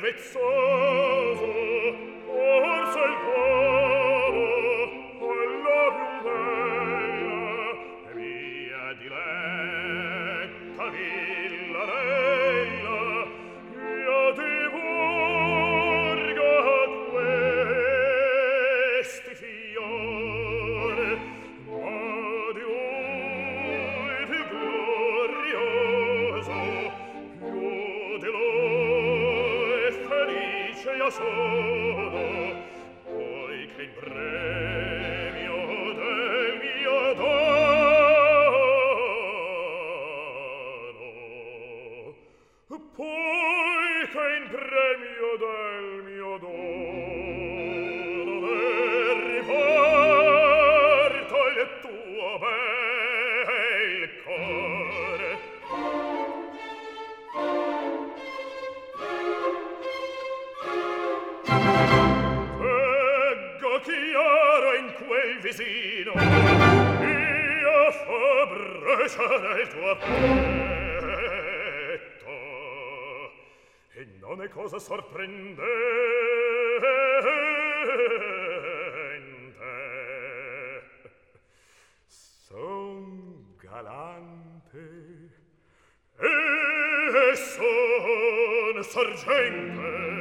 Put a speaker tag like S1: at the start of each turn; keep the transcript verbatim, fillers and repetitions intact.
S1: vezzoso forse il cuore alla più bella e via diletta villanella io ti porga questi fior ma di lui più glorioso più di lui felice io sono poiché in premio del mio dono poiché in premio del mio dono ne riporto il tuo bel core veggo chiaro in quel visino io fa bruciare il tuo petto e non è cosa sorprendente son galante e son sorgente